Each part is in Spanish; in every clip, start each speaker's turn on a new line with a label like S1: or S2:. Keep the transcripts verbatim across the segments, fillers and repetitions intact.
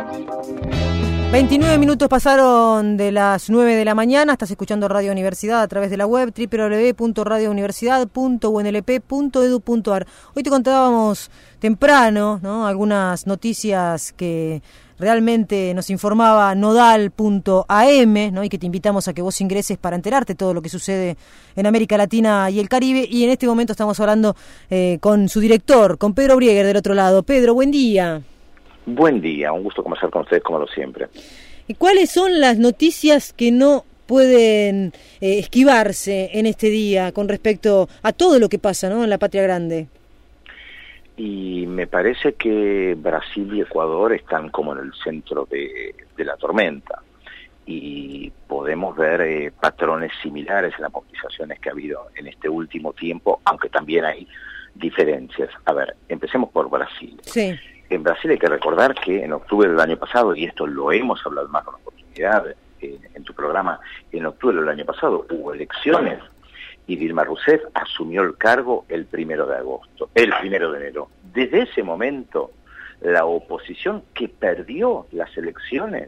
S1: veintinueve minutos pasaron de las nueve de la mañana. Estás escuchando Radio Universidad a través de la web doble u doble u doble u punto radio universidad punto u n l p punto e d u punto a r. Hoy te contábamos temprano, ¿no?, algunas noticias que realmente nos informaba nodal punto a m, ¿no?, y que te invitamos a que vos ingreses para enterarte todo lo que sucede en América Latina y el Caribe. Y en este momento estamos hablando eh, con su director, con Pedro Brieger del otro lado. Pedro, buen día.
S2: Buen día, un gusto conversar con ustedes como lo siempre.
S1: ¿Y cuáles son las noticias que no pueden eh, esquivarse en este día con respecto a todo lo que pasa, ¿no?, en la Patria Grande?
S2: Y me parece que Brasil y Ecuador están como en el centro de, de la tormenta y podemos ver eh, patrones similares en las movilizaciones que ha habido en este último tiempo, aunque también hay diferencias. A ver, empecemos por Brasil.
S1: Sí.
S2: En Brasil hay que recordar que en octubre del año pasado, y esto lo hemos hablado más con oportunidad eh, en tu programa, en octubre del año pasado hubo elecciones y Dilma Rousseff asumió el cargo el primero de agosto, el primero de enero. Desde ese momento, la oposición que perdió las elecciones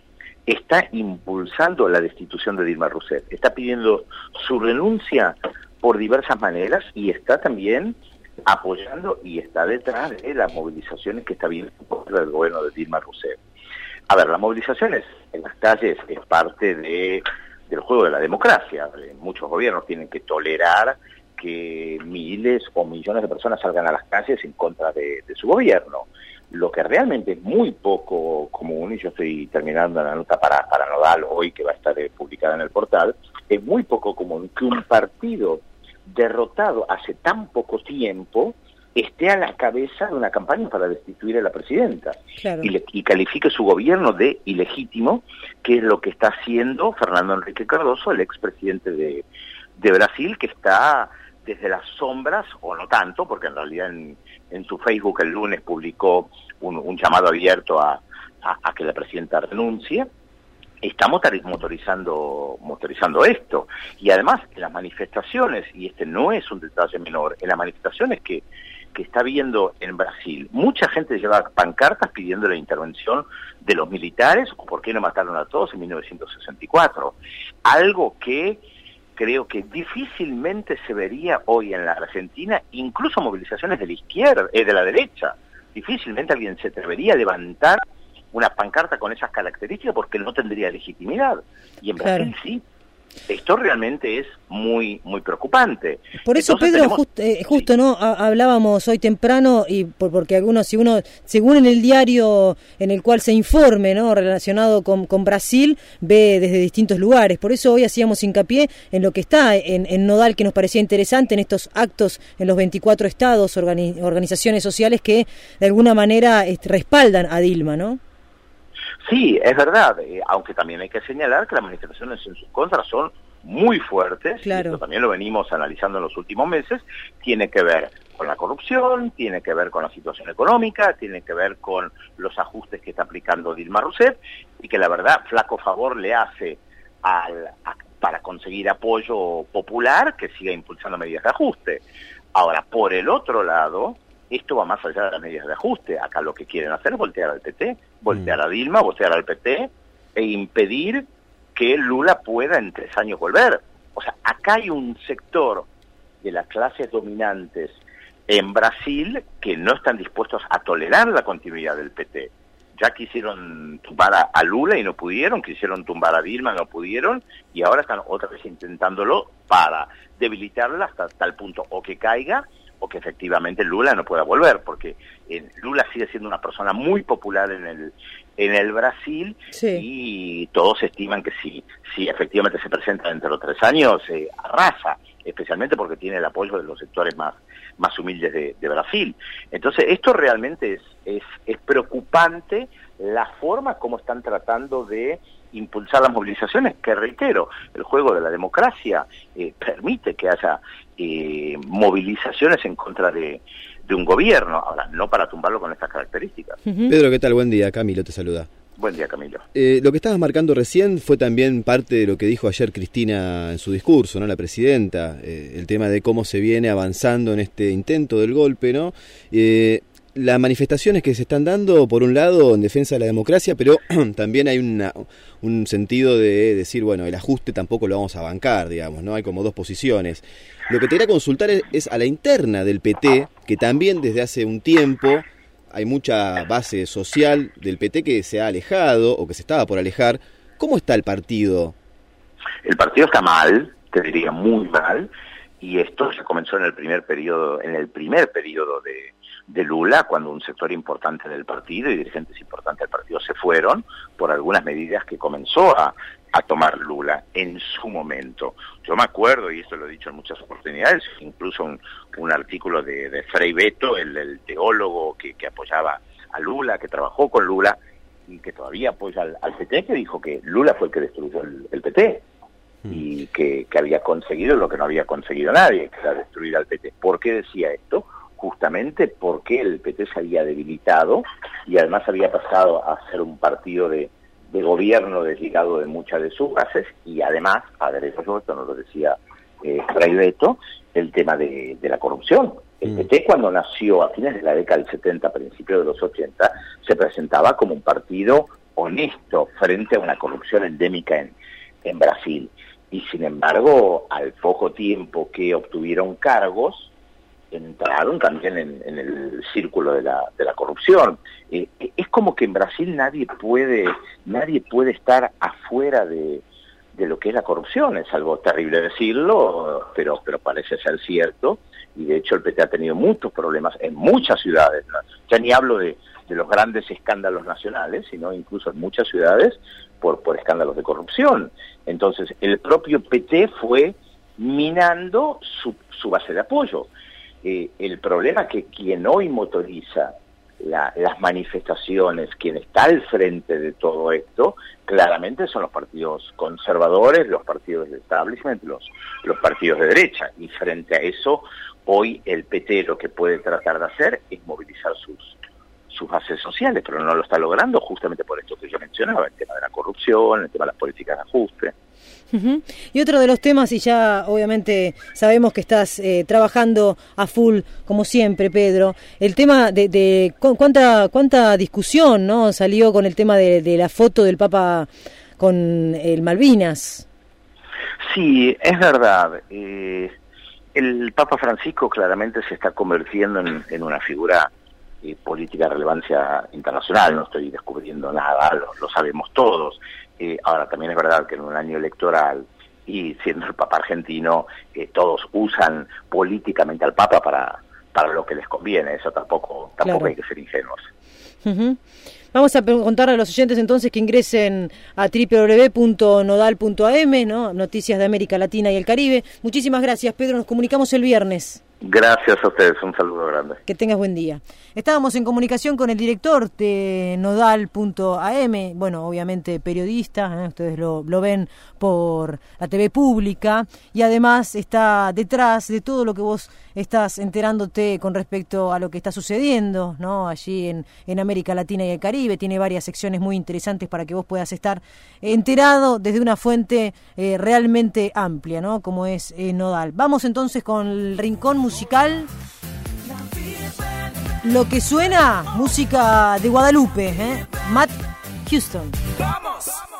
S2: está impulsando la destitución de Dilma Rousseff, está pidiendo su renuncia por diversas maneras y está también apoyando y está detrás de las movilizaciones que está viendo contra el gobierno de Dilma Rousseff. A ver, las movilizaciones en las calles es parte de, del juego de la democracia. Muchos gobiernos tienen que tolerar que miles o millones de personas salgan a las calles en contra de, de su gobierno. Lo que realmente es muy poco común, y yo estoy terminando la nota para, para Nodal hoy, que va a estar eh, publicada en el portal, es muy poco común que un partido derrotado hace tan poco tiempo esté a la cabeza de una campaña para destituir a la presidenta. Claro. y, le, y califique su gobierno de ilegítimo, que es lo que está haciendo Fernando Henrique Cardoso, el expresidente de, de Brasil, que está desde las sombras, o no tanto, porque en realidad en, en su Facebook el lunes publicó un, un llamado abierto a, a, a que la presidenta renuncie. Está motorizando, motorizando esto. Y además, en las manifestaciones, y este no es un detalle menor, en las manifestaciones que, que está viendo en Brasil, mucha gente lleva pancartas pidiendo la intervención de los militares, o por qué no mataron a todos en mil novecientos sesenta y cuatro. Algo que creo que difícilmente se vería hoy en la Argentina, incluso movilizaciones de la izquierda, eh, de la derecha. Difícilmente alguien se atrevería a levantar una pancarta con esas características porque no tendría legitimidad. Y en Brasil claro. sí. Esto realmente es muy muy preocupante.
S1: Por eso, Entonces, Pedro, tenemos... just, eh, justo sí. no ha, hablábamos hoy temprano, y por, porque algunos, si uno, según en el diario en el cual se informe, ¿no?, relacionado con, con Brasil, ve desde distintos lugares. Por eso hoy hacíamos hincapié en lo que está en, en Nodal, que nos parecía interesante, en estos actos en los veinticuatro estados, organi- organizaciones sociales que de alguna manera este, respaldan a Dilma, ¿no?
S2: Sí, es verdad, eh, aunque también hay que señalar que las manifestaciones en su contra son muy fuertes, claro. y esto también lo venimos analizando en los últimos meses, tiene que ver con la corrupción, tiene que ver con la situación económica, tiene que ver con los ajustes que está aplicando Dilma Rousseff, y que la verdad flaco favor le hace al, a, para conseguir apoyo popular que siga impulsando medidas de ajuste. Ahora, por el otro lado, esto va más allá de las medidas de ajuste. Acá lo que quieren hacer es voltear al P T, voltear a Dilma, voltear al P T e impedir que Lula pueda en tres años volver. O sea, acá hay un sector de las clases dominantes en Brasil que no están dispuestos a tolerar la continuidad del P T. Ya quisieron tumbar a, a Lula y no pudieron, quisieron tumbar a Dilma y no pudieron, y ahora están otra vez intentándolo para debilitarla hasta tal punto o que caiga o que efectivamente Lula no pueda volver, porque eh, Lula sigue siendo una persona muy popular en el en el Brasil, sí. y todos estiman que si, si efectivamente se presenta dentro de tres años, eh, arrasa, especialmente porque tiene el apoyo de los sectores más, más humildes de, de Brasil. Entonces, esto realmente es, es, es preocupante la forma como están tratando de impulsar las movilizaciones, que reitero, el juego de la democracia eh, permite que haya eh, movilizaciones en contra de, de un gobierno, ahora no para tumbarlo con estas características.
S3: Uh-huh. Pedro, ¿qué tal? Buen día, Camilo te saluda.
S2: Buen día, Camilo.
S3: Eh, lo que estabas marcando recién fue también parte de lo que dijo ayer Cristina en su discurso, ¿no? La presidenta, eh, el tema de cómo se viene avanzando en este intento del golpe, ¿no? Eh, las manifestaciones que se están dando, por un lado, en defensa de la democracia, pero también hay una, un sentido de decir, bueno, el ajuste tampoco lo vamos a bancar, digamos, ¿no? Hay como dos posiciones. Lo que te quería consultar es, es a la interna del P T, que también desde hace un tiempo hay mucha base social del P T que se ha alejado o que se estaba por alejar. ¿Cómo está el partido?
S2: El partido está mal, te diría muy mal, y esto se comenzó en el primer periodo, en el primer periodo de de Lula, cuando un sector importante del partido y dirigentes importantes del partido se fueron por algunas medidas que comenzó a, a tomar Lula en su momento. Yo me acuerdo, y esto lo he dicho en muchas oportunidades, incluso un, un artículo de, de Frei Beto, el, el teólogo que, que apoyaba a Lula, que trabajó con Lula y que todavía apoya al, al P T, que dijo que Lula fue el que destruyó el, el P T y que, que había conseguido lo que no había conseguido nadie, que era destruir al P T. ¿Por qué decía esto? Justamente porque el P T se había debilitado y además había pasado a ser un partido de, de gobierno desligado de muchas de sus bases, y además, agregó, esto nos lo decía eh, Frei Beto, el tema de, de la corrupción. El mm. P T, cuando nació a fines de la década del setenta, principios de los ochenta, se presentaba como un partido honesto frente a una corrupción endémica en, en Brasil. Y sin embargo, al poco tiempo que obtuvieron cargos, entraron también en, en el círculo de la, de la corrupción. Eh, es como que en Brasil nadie puede, nadie puede estar afuera de, de lo que es la corrupción. Es algo terrible decirlo, pero, pero parece ser cierto, y de hecho el P T ha tenido muchos problemas en muchas ciudades, ¿no? Ya ni hablo de, de los grandes escándalos nacionales, sino incluso en muchas ciudades por, por escándalos de corrupción. Entonces el propio P T fue minando su, su base de apoyo. Eh, el problema es que quien hoy motoriza la, las manifestaciones, quien está al frente de todo esto, claramente son los partidos conservadores, los partidos de establishment, los, los partidos de derecha. Y frente a eso, hoy el P T lo que puede tratar de hacer es movilizar sus, sus bases sociales, pero no lo está logrando justamente por esto que yo mencionaba, el tema de la corrupción, el tema de las políticas de ajuste.
S1: Uh-huh. Y otro de los temas, y ya obviamente sabemos que estás eh, trabajando a full, como siempre, Pedro, el tema de, de cu- cuánta cuánta discusión, ¿no?, salió con el tema de, de la foto del Papa con el Malvinas.
S2: Sí, es verdad. Eh, el Papa Francisco claramente se está convirtiendo en, en una figura eh, política de relevancia internacional. No estoy descubriendo nada, lo, lo sabemos todos. Eh, ahora, también es verdad que en un año electoral, y siendo el Papa argentino, eh, todos usan políticamente al Papa para, para lo que les conviene. Eso tampoco, tampoco claro. Hay que ser ingenuos.
S1: Uh-huh. Vamos a contar a los oyentes entonces que ingresen a doble u doble u doble u punto nodal punto a eme, ¿no? Noticias de América Latina y el Caribe. Muchísimas gracias, Pedro. Nos comunicamos el viernes.
S2: Gracias a ustedes, un saludo grande.
S1: Que tengas buen día. Estábamos en comunicación con el director de nodal punto a eme, bueno, obviamente periodista, ¿eh? Ustedes lo, lo ven por la T V pública, y además está detrás de todo lo que vos estás enterándote con respecto a lo que está sucediendo, ¿no?, allí en, en América Latina y el Caribe. Tiene varias secciones muy interesantes para que vos puedas estar enterado desde una fuente eh, realmente amplia, ¿no?, como es eh, Nodal. Vamos entonces con el rincón musical. Lo que suena, música de Guadalupe, ¿eh? Matt Houston. ¡Vamos!